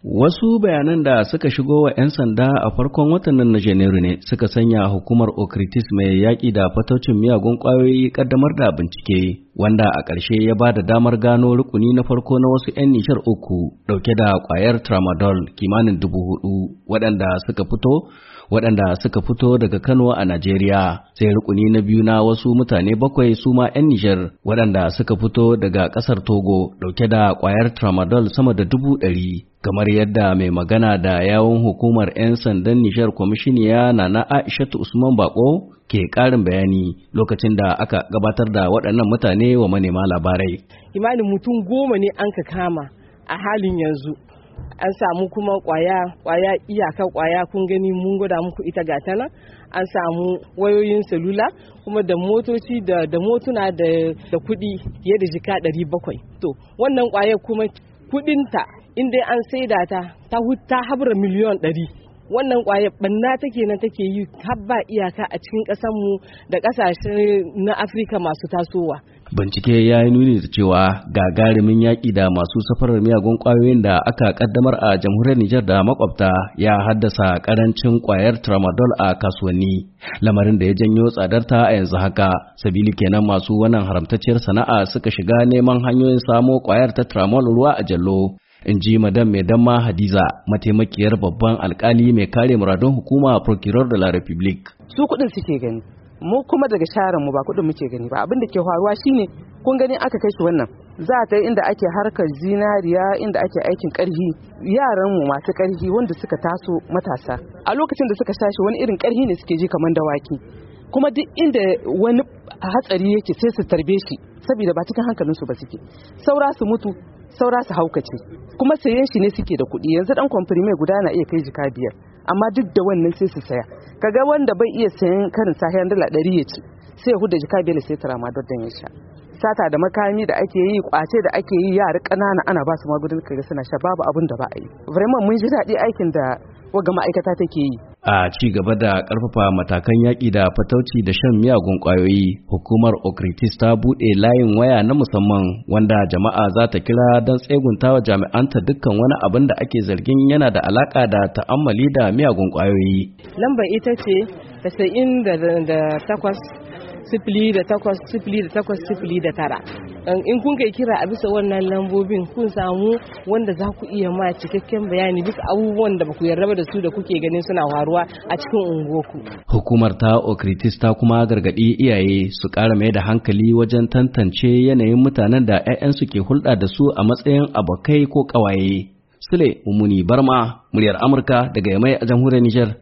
Wasu bayanan da suka shigo wa 'yan sanda a farkon watan nan na Janairu ne suka sanya hukumar Okritis mai yaƙi da fataucin miyagun ƙwayoyi ƙaddamar da bincike, wanda a ƙarshe ya ba da damar gano rukuni na farko na wasu 'yan Nijar uku ɗauke da ƙwayar tramadol kimanin 4,000 waɗanda suka fito daga Kano a Najeriya, sai rukuni na biyu na wasu mutane 7 su ma 'yan Nijar waɗanda suka fito daga ƙasar Togo ɗauke da ƙwayar tramadol sama da 100,000. Kamar yadda mai magana da yawun hukumar 'yan sandan Nijar kwamishiniya Nana Aishatu Usman Bako ke ƙarin bayani lokacin da aka gabatar da waɗannan mutane wa manema labarai. Imanin mutum 10 ne an ka kama a halin yanzu. An samu kuma iyaka kwaya kun gani mun gwada muku ita gata nan. An samu wayoyin salula kuma da motoci da motuna da kuɗi fiye da jika 700. To wannan kwayar kuma kuɗinta inda an saida ta habra miliyon 100. Wannan kwayar banna take nan take yi har ba iyaka a cikin ƙasarmu da ƙasashe na Afirka masu tasowa. Bincike ya yi nuni da cewa gagarumin yaƙi da masu safarar miyagun ƙwayoyin da aka ƙaddamar a jamhuriyar Nijar da makwabta ya haddasa ƙarancin ƙwayar tramadol a kasuwanni, lamarin da ya janyo tsadarta a yanzu haka. Sabili kenan masu wannan haramtacciyar sana'a suka shiga neman hanyoyin samo ƙwayar ta tramadol ruwa a jallo. In ji Madam Maidamma Hadiza, mataimakiyar babban alkali mai kare muradun hukuma Procureur de la République. Su kuɗin suke gani, mu kuma daga sharan mu ba kuɗin muke gani ba. Abin da ke faruwa shine kun gani aka kai shi wannan za ta inda ake harkar zinariya, inda ake aikin ƙarfi, yaran mu masu ƙarfi wanda suka taso matasa a lokacin da suka shashi wani irin ƙarfi ne suke ji kamar dawaki, kuma duk inda wani hatsari yake sai su tarbe shi saboda ba cikin hankalinsu ba suke, saura su mutu saura su haukace, kuma sayen shi ne suke da kuɗi. Yanzu dan kwamfirme guda na iya kai jika 5, amma duk da wannan sai su saya. Kaga wanda bai iya sayan karin sahiyan dala 100 ya ci, sai ya huda jika 5 sai tramadol dan ya sha. Sata da makami da ake yi, kwace da ake yi, yara ƙanana ana ba su magudin kaga suna sha, babu abin da ba a yi. Vraiment mun ji daɗi aikin da waga ma'aikata take yi. A ci gaba da ƙarfafa matakan yaƙi da fatauci da shan miyagun ƙwayoyi, hukumar Okritis ta buɗe layin waya na musamman wanda jama'a za ta kira don tseguntawa jami'anta dukkan wani abin da ake zargin yana da alaƙa da ta'ammali da miyagun ƙwayoyi. Lambar ita ce 98 in kun kai kira a bisa wannan lambobin kun samu wanda za ku iya ma cikakken bayani bisa abubuwan da ba ku yarda da su da kuke ganin suna faruwa a cikin unguwarku. Hukumar ta Okritis ta kuma gargaɗi iyaye su ƙara mai da hankali wajen tantance yanayin mutanen da 'ya'yansu ke hulɗa da su a matsayin abokai ko ƙawaye. Sule Mummuni Barma, muryar Amurka daga Yamai a jamhuriyar Nijar.